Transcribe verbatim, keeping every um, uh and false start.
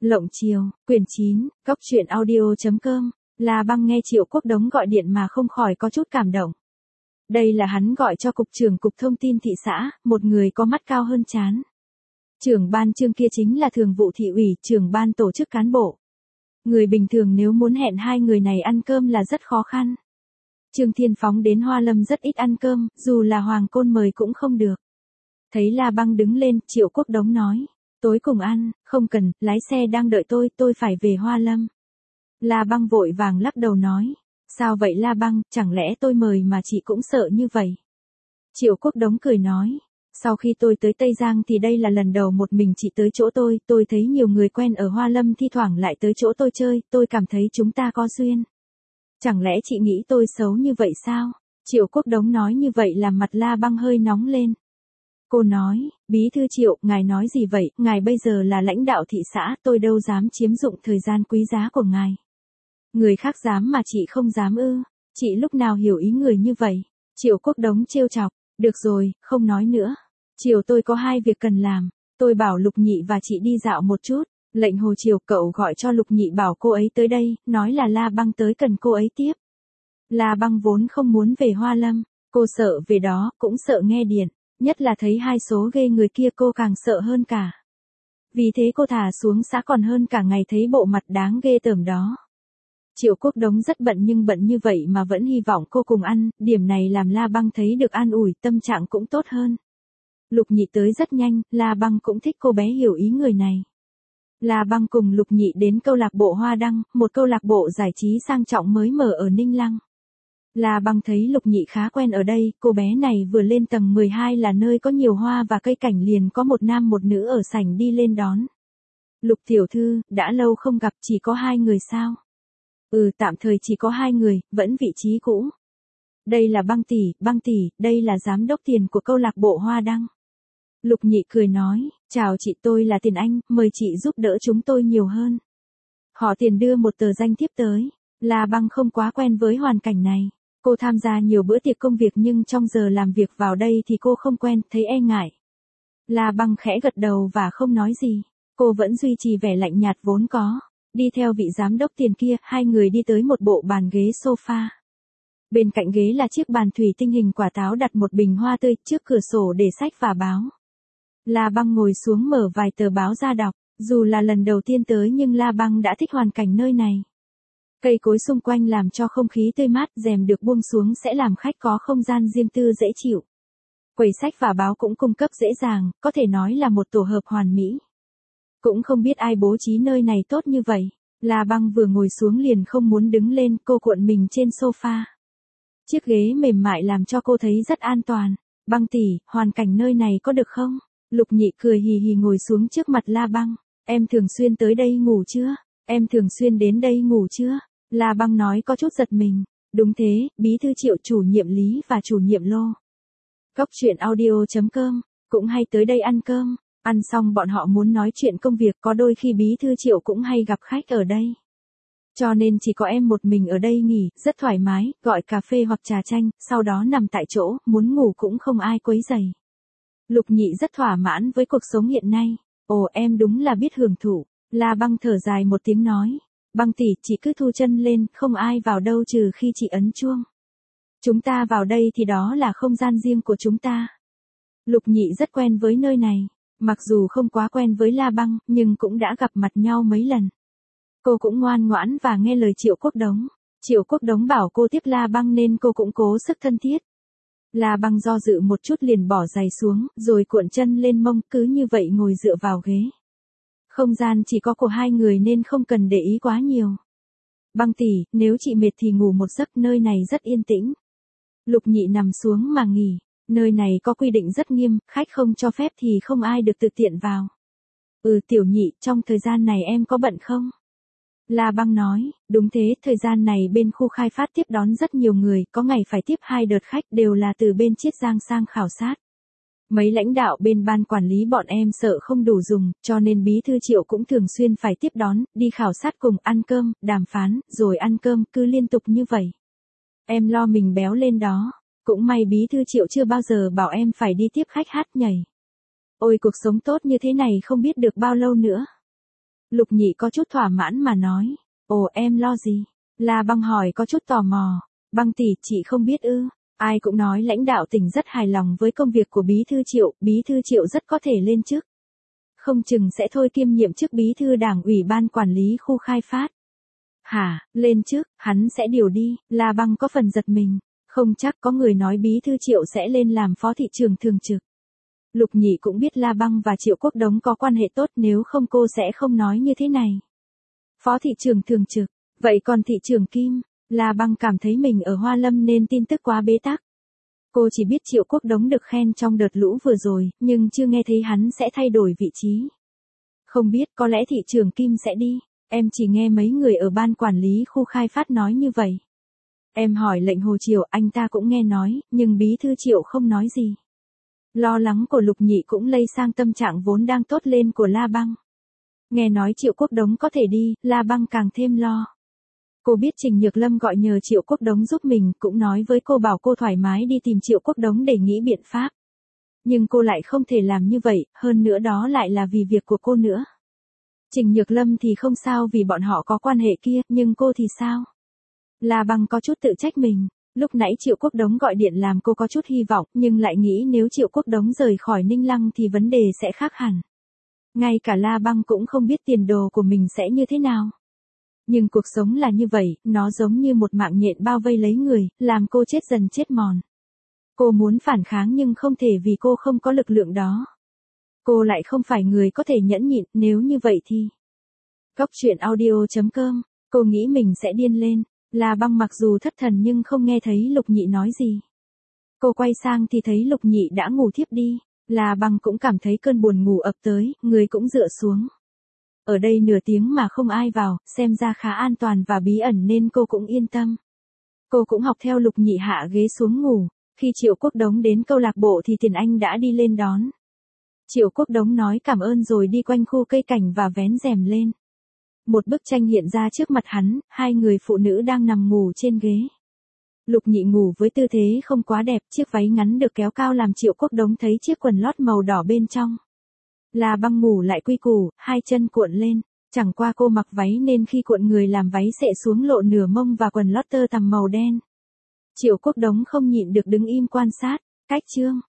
Lộng Chiều, quyển chín, cốc truyện audio.com, La Băng nghe Triệu Quốc Đống gọi điện mà không khỏi có chút cảm động. Đây là hắn gọi cho cục trưởng cục thông tin thị xã, một người có mắt cao hơn trán. Trưởng ban Trương kia chính là thường vụ thị ủy, trưởng ban tổ chức cán bộ. Người bình thường nếu muốn hẹn hai người này ăn cơm là rất khó khăn. Trương Thiên Phóng đến Hoa Lâm rất ít ăn cơm, dù là Hoàng Côn mời cũng không được. Thấy La Băng đứng lên, Triệu Quốc Đống nói, tối cùng ăn, không cần, lái xe đang đợi tôi, tôi phải về Hoa Lâm. La Băng vội vàng lắc đầu nói, sao vậy La Băng, chẳng lẽ tôi mời mà chị cũng sợ như vậy? Triệu Quốc Đống cười nói, sau khi tôi tới Tây Giang thì đây là lần đầu một mình chị tới chỗ tôi, tôi thấy nhiều người quen ở Hoa Lâm thi thoảng lại tới chỗ tôi chơi, tôi cảm thấy chúng ta có duyên. Chẳng lẽ chị nghĩ tôi xấu như vậy sao? Triệu Quốc Đống nói như vậy làm mặt La Băng hơi nóng lên. Cô nói, Bí thư Triệu, ngài nói gì vậy, ngài bây giờ là lãnh đạo thị xã, tôi đâu dám chiếm dụng thời gian quý giá của ngài. Người khác dám mà chị không dám ư, chị lúc nào hiểu ý người như vậy? Triệu Quốc Đống trêu chọc, được rồi, không nói nữa. Chiều tôi có hai việc cần làm, tôi bảo Lục Nhị và chị đi dạo một chút. Lệnh Hồ Chiều cậu gọi cho Lục Nhị bảo cô ấy tới đây, nói là La Băng tới cần cô ấy tiếp. La Băng vốn không muốn về Hoa Lâm, cô sợ về đó, cũng sợ nghe điện, nhất là thấy hai số ghê người kia cô càng sợ hơn cả. Vì thế cô thả xuống xã còn hơn cả ngày thấy bộ mặt đáng ghê tởm đó. Triệu Quốc Đống rất bận nhưng bận như vậy mà vẫn hy vọng cô cùng ăn, điểm này làm La Băng thấy được an ủi, tâm trạng cũng tốt hơn. Lục Nhị tới rất nhanh, La Băng cũng thích cô bé hiểu ý người này. La Băng cùng Lục Nhị đến câu lạc bộ Hoa Đăng, một câu lạc bộ giải trí sang trọng mới mở ở Ninh Lăng. La Băng thấy Lục Nhị khá quen ở đây, cô bé này vừa lên tầng mười hai là nơi có nhiều hoa và cây cảnh liền có một nam một nữ ở sảnh đi lên đón. Lục tiểu thư, đã lâu không gặp, chỉ có hai người sao? Ừ, tạm thời chỉ có hai người, vẫn vị trí cũ. Đây là Băng tỷ, Băng tỷ, đây là giám đốc tiền của câu lạc bộ Hoa Đăng. Lục Nhị cười nói, chào chị, tôi là Tiền Anh, mời chị giúp đỡ chúng tôi nhiều hơn. Họ Tiền đưa một tờ danh thiếp tới. La Băng không quá quen với hoàn cảnh này. Cô tham gia nhiều bữa tiệc công việc nhưng trong giờ làm việc vào đây thì cô không quen, thấy e ngại. La Băng khẽ gật đầu và không nói gì. Cô vẫn duy trì vẻ lạnh nhạt vốn có. Đi theo vị giám đốc Tiền kia, hai người đi tới một bộ bàn ghế sofa. Bên cạnh ghế là chiếc bàn thủy tinh hình quả táo đặt một bình hoa tươi, trước cửa sổ để sách và báo. La Băng ngồi xuống mở vài tờ báo ra đọc, dù là lần đầu tiên tới nhưng La Băng đã thích hoàn cảnh nơi này. Cây cối xung quanh làm cho không khí tươi mát, rèm được buông xuống sẽ làm khách có không gian riêng tư dễ chịu. Quầy sách và báo cũng cung cấp dễ dàng, có thể nói là một tổ hợp hoàn mỹ. Cũng không biết ai bố trí nơi này tốt như vậy. La Băng vừa ngồi xuống liền không muốn đứng lên, cô cuộn mình trên sofa. Chiếc ghế mềm mại làm cho cô thấy rất an toàn. Băng tỷ, hoàn cảnh nơi này có được không? Lục Nhị cười hì hì ngồi xuống trước mặt La Băng. Em thường xuyên tới đây ngủ chưa? Em thường xuyên đến đây ngủ chưa? La Băng nói có chút giật mình. Đúng thế, Bí thư Triệu, chủ nhiệm Lý và chủ nhiệm Lô. Cốc truyện audio.com, cũng hay tới đây ăn cơm. Ăn xong bọn họ muốn nói chuyện công việc, có đôi khi Bí thư Triệu cũng hay gặp khách ở đây. Cho nên chỉ có em một mình ở đây nghỉ, rất thoải mái, gọi cà phê hoặc trà chanh, sau đó nằm tại chỗ, muốn ngủ cũng không ai quấy rầy. Lục Nhị rất thỏa mãn với cuộc sống hiện nay. Ồ, em đúng là biết hưởng thụ. La Băng thở dài một tiếng nói. Băng tỷ, chị cứ thu chân lên, không ai vào đâu trừ khi chị ấn chuông. Chúng ta vào đây thì đó là không gian riêng của chúng ta. Lục Nhị rất quen với nơi này. Mặc dù không quá quen với La Băng, nhưng cũng đã gặp mặt nhau mấy lần. Cô cũng ngoan ngoãn và nghe lời Triệu Quốc Đống. Triệu Quốc Đống bảo cô tiếp La Băng nên cô cũng cố sức thân thiết. La Băng do dự một chút liền bỏ giày xuống, rồi cuộn chân lên mông, cứ như vậy ngồi dựa vào ghế. Không gian chỉ có của hai người nên không cần để ý quá nhiều. Băng tỷ, nếu chị mệt thì ngủ một giấc, nơi này rất yên tĩnh. Lục Nhị nằm xuống mà nghỉ. Nơi này có quy định rất nghiêm, khách không cho phép thì không ai được tự tiện vào. Ừ, Tiểu Nhị, trong thời gian này em có bận không? La Băng nói, đúng thế, thời gian này bên khu khai phát tiếp đón rất nhiều người, có ngày phải tiếp hai đợt khách đều là từ bên Chiết Giang sang khảo sát. Mấy lãnh đạo bên ban quản lý bọn em sợ không đủ dùng, cho nên Bí thư Triệu cũng thường xuyên phải tiếp đón, đi khảo sát cùng, ăn cơm, đàm phán, rồi ăn cơm, cứ liên tục như vậy. Em lo mình béo lên đó. Cũng may Bí thư Triệu chưa bao giờ bảo em phải đi tiếp khách hát nhảy. Ôi, cuộc sống tốt như thế này không biết được bao lâu nữa. Lục Nhị có chút thỏa mãn mà nói. Ồ em lo gì? La Băng hỏi có chút tò mò. Băng tỷ, chị không biết ư? Ai cũng nói lãnh đạo tỉnh rất hài lòng với công việc của Bí thư Triệu, Bí thư Triệu rất có thể lên chức. Không chừng sẽ thôi kiêm nhiệm chức Bí thư Đảng ủy ban quản lý khu khai phát. Hả, lên chức, hắn sẽ điều đi, La Băng có phần giật mình. Không chắc, có người nói Bí thư Triệu sẽ lên làm phó thị trưởng thường trực. Lục Nhị cũng biết La Băng và Triệu Quốc Đống có quan hệ tốt, nếu không cô sẽ không nói như thế này. Phó thị trưởng thường trực, vậy còn thị trưởng Kim? La Băng cảm thấy mình ở Hoa Lâm nên tin tức quá bế tắc. Cô chỉ biết Triệu Quốc Đống được khen trong đợt lũ vừa rồi, nhưng chưa nghe thấy hắn sẽ thay đổi vị trí. Không biết, có lẽ thị trưởng Kim sẽ đi. Em chỉ nghe mấy người ở ban quản lý khu khai phát nói như vậy. Em hỏi lệnh Hồ Triều, anh ta cũng nghe nói, nhưng Bí thư Triệu không nói gì. Lo lắng của Lục Nhị cũng lây sang tâm trạng vốn đang tốt lên của La Băng. Nghe nói Triệu Quốc Đống có thể đi, La Băng càng thêm lo. Cô biết Trình Nhược Lâm gọi nhờ Triệu Quốc Đống giúp mình, cũng nói với cô bảo cô thoải mái đi tìm Triệu Quốc Đống để nghĩ biện pháp. Nhưng cô lại không thể làm như vậy, hơn nữa đó lại là vì việc của cô nữa. Trình Nhược Lâm thì không sao vì bọn họ có quan hệ kia, nhưng cô thì sao? La Băng có chút tự trách mình. Lúc nãy Triệu Quốc Đống gọi điện làm cô có chút hy vọng, nhưng lại nghĩ nếu Triệu Quốc Đống rời khỏi Ninh Lăng thì vấn đề sẽ khác hẳn. Ngay cả La Băng cũng không biết tiền đồ của mình sẽ như thế nào. Nhưng cuộc sống là như vậy, nó giống như một mạng nhện bao vây lấy người, làm cô chết dần chết mòn. Cô muốn phản kháng nhưng không thể vì cô không có lực lượng đó. Cô lại không phải người có thể nhẫn nhịn, nếu như vậy thì... Góc truyện audio chấm com, cô nghĩ mình sẽ điên lên. La Băng mặc dù thất thần nhưng không nghe thấy Lục Nhị nói gì. Cô quay sang thì thấy Lục Nhị đã ngủ thiếp đi. La Băng cũng cảm thấy cơn buồn ngủ ập tới, người cũng dựa xuống. Ở đây nửa tiếng mà không ai vào, xem ra khá an toàn và bí ẩn nên cô cũng yên tâm. Cô cũng học theo Lục Nhị hạ ghế xuống ngủ. Khi Triệu Quốc Đống đến câu lạc bộ thì Tiền Anh đã đi lên đón. Triệu Quốc Đống nói cảm ơn rồi đi quanh khu cây cảnh và vén rèm lên. Một bức tranh hiện ra trước mặt hắn, hai người phụ nữ đang nằm ngủ trên ghế. Lục Nhị ngủ với tư thế không quá đẹp, chiếc váy ngắn được kéo cao làm Triệu Quốc Đống thấy chiếc quần lót màu đỏ bên trong. La Băng ngủ lại quy củ, hai chân cuộn lên, chẳng qua cô mặc váy nên khi cuộn người làm váy xệ xuống lộ nửa mông và quần lót tơ tằm màu đen. Triệu Quốc Đống không nhịn được đứng im quan sát, cách chương.